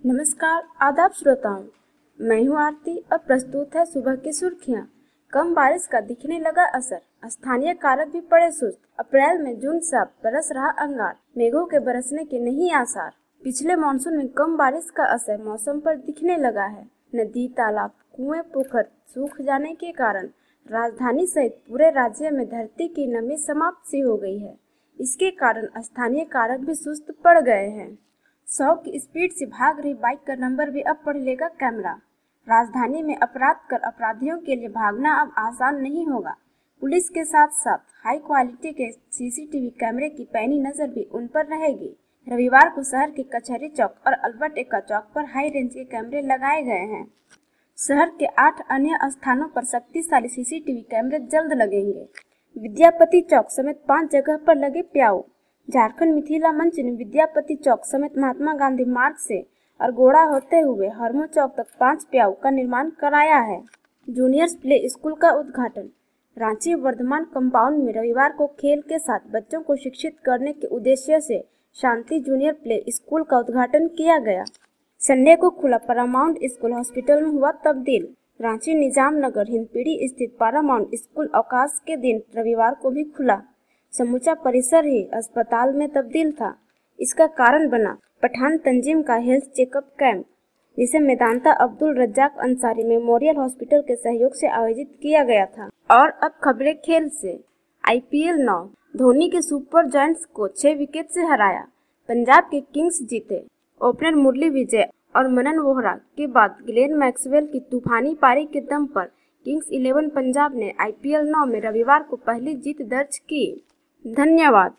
नमस्कार, आदाब श्रोताओं। मैं हूं आरती और प्रस्तुत है सुबह की सुर्खियां। कम बारिश का दिखने लगा असर, स्थानीय कारक भी पड़े सुस्त। अप्रैल में जून सा बरस रहा अंगार, मेघों के बरसने के नहीं आसार। पिछले मानसून में कम बारिश का असर मौसम पर दिखने लगा है। नदी, तालाब, कुएं, पोखर सूख जाने के कारण राजधानी सहित पूरे राज्य में धरती की नमी समाप्त सी हो गई है। इसके कारण स्थानीय कारक भी सुस्त पड़ गए हैं। 100 की स्पीड से भाग रही बाइक का नंबर भी अब पढ़ लेगा कैमरा। राजधानी में अपराध कर अपराधियों के लिए भागना अब आसान नहीं होगा। पुलिस के साथ साथ हाई क्वालिटी के सीसीटीवी कैमरे की पैनी नजर भी उन पर रहेगी। रविवार को शहर के कचहरी चौक और अल्बर्ट एक्का चौक पर हाई रेंज के कैमरे लगाए गए हैं। शहर के 8 अन्य स्थानों पर शक्तिशाली सीसीटीवी कैमरे जल्द लगेंगे। विद्यापति चौक समेत 5 जगह पर लगे प्याऊ। झारखंड मिथिला मंच ने विद्यापति चौक समेत महात्मा गांधी मार्ग से और गोड़ा होते हुए हरमो चौक तक 5 प्याऊ का निर्माण कराया है। जूनियर्स प्ले स्कूल का उद्घाटन। रांची वर्धमान कंपाउंड में रविवार को खेल के साथ बच्चों को शिक्षित करने के उद्देश्य से शांति जूनियर प्ले स्कूल का उद्घाटन किया गया। संडे को खुला पैरामाउंट स्कूल हॉस्पिटल में हुआ तब्दील। रांची निजाम नगर हिंदपीढ़ी स्थित पैरामाउंट स्कूल अवकाश के दिन रविवार को भी खुला। समूचा परिसर ही अस्पताल में तब्दील था। इसका कारण बना पठान तंजीम का हेल्थ चेकअप कैंप, जिसे मेदांता अब्दुल रज्जाक अंसारी मेमोरियल हॉस्पिटल के सहयोग से आयोजित किया गया था। और अब खबरें खेल से। IPL 9, धोनी के सुपर जायंट्स को 6 विकेट से हराया। पंजाब के किंग्स जीते। ओपनर मुरली विजय और मनन वोहरा के बाद ग्लेन मैक्सवेल की तूफानी पारी के दम पर किंग्स 11 पंजाब ने IPL 9 में रविवार को पहली जीत दर्ज की। धन्यवाद।